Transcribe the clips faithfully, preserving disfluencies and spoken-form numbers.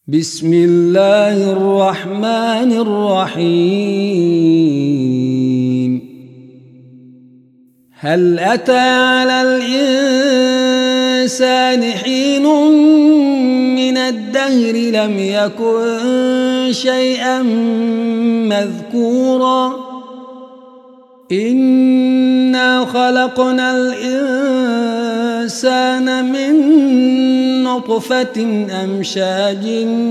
بسم الله الرحمن الرحيم. هل أتى على الإنسان حين من الدهر لم يكن شيئا مذكورا إنا خلقنا الإنسان من نطفة أمشاج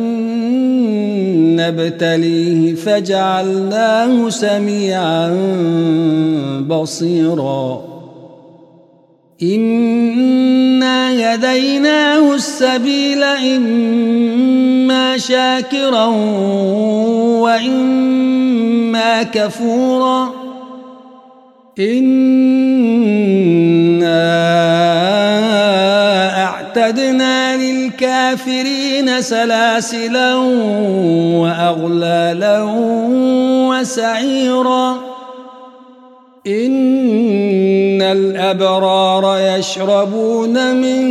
نبتليه فجعلناه سميعا بصيرا إنا هديناه السبيل إما شاكرا وإما كفورا إنا أعتدنا للكافرين سلاسلا وأغلالا وسعيرا إن الأبرار يشربون من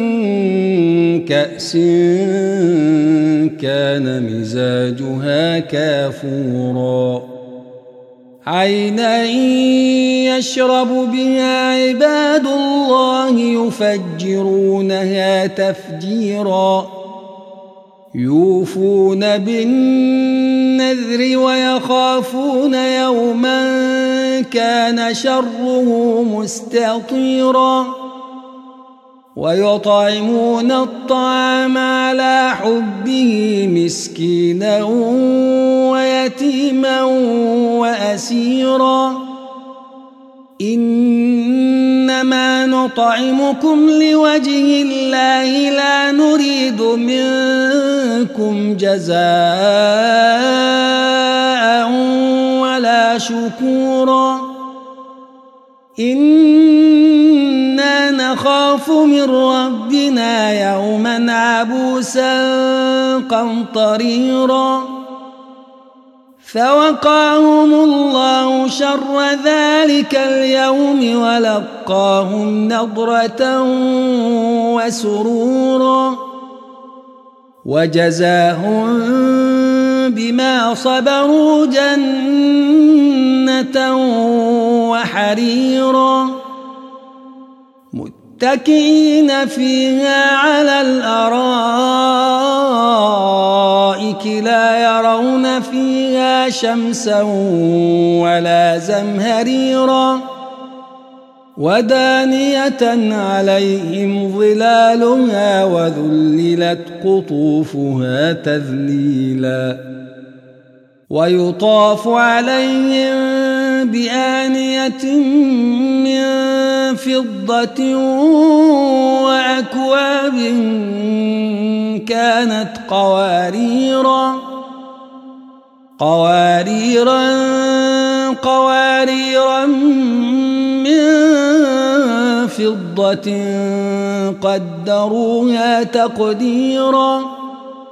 كأس كان مزاجها كافورا عينا يشرب بها عباد الله يفجرونها تفجيرا يوفون بالنذر ويخافون يوما كان شره مستطيرا ويطعمون الطعام على حبه مسكينا ويتيما وأسيرا إنما نطعمكم لوجه الله لا نريد منكم جزاء ولا شكورا إنا نخاف من ربنا يوما عبوسا قمطريرا فوقاهم الله شر ذلك اليوم ولقاهم نضرة وسرورا وجزاهم بما صبروا جنة وحريرا متكئين فيها على الأرائك لا يرون فيها شمسا ولا زمهريرا ودانية عليهم ظلالها وذللت قطوفها تذليلا ويطاف عليهم بآنية من فضة وأكواب كانت قواريرا قواريرا قواريرا من فضة قدروها تقديرا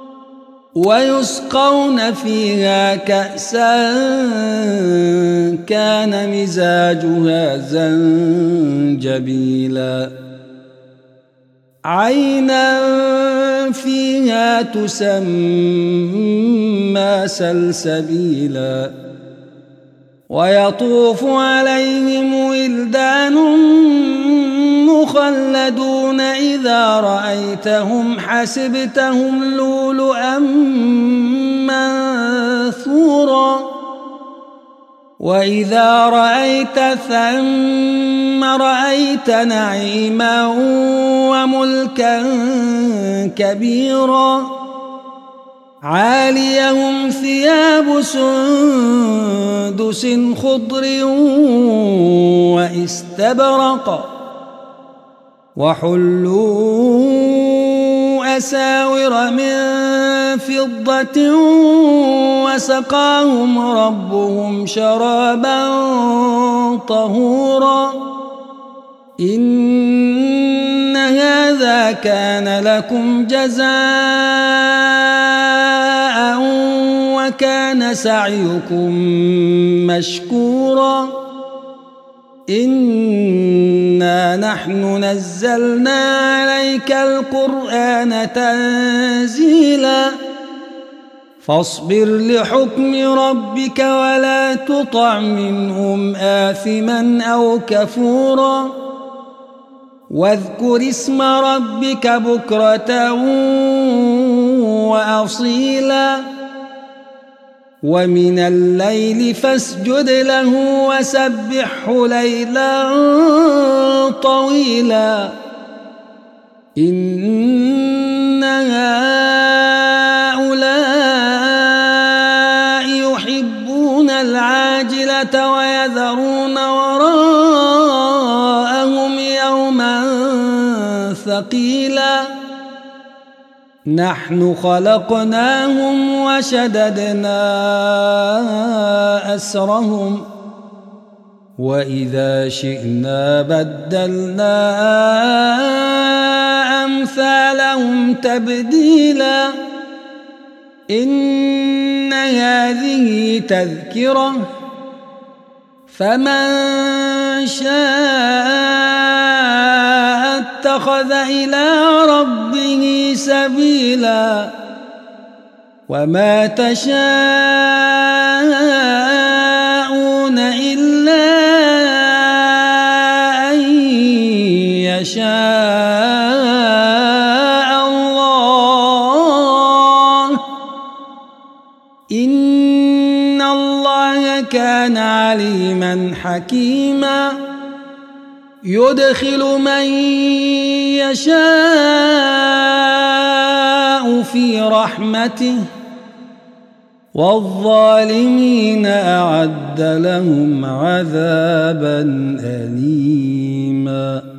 ويسقون فيها كأسا كان مزاجها زنجبيلا عينا فيها تسمى سلسبيلا ويطوف عليهم ولدان مخلدون إذا رأيتهم حسبتهم لؤلؤا منثورا وإذا رأيت ثم رأيت نعيما وملكا كبيرا عاليهم ثياب سندس خضر واستبرق وحلوا أساور من فضة وسقاهم ربهم شرابا طهورا إن هذا كان لكم جزاء وكان سعيكم مشكورا إنا نحن نزلنا عليك القرآن تنزيلا فاصبر لحكم ربك ولا تطع منهم آثما أو كفورا واذكر اسم ربك بكرة وأصيلا ومن الليل فاسجد له وسبحه ليلا طويلا إن هؤلاء يحبون العاجلة ويذرون وراءهم يوما ثقيلا نحن خلقناهم وشددنا أسرهم وإذا شئنا بدلنا أمثالهم تبديلا إن هذه تذكرة فمن شاء اتخذ إلى ربه سبيلا وما تشاءون إلا أن يشاء الله إن الله كان عليما حكيما يدخل من يشاء في رحمته والظالمين أعد لهم عذابا أليما.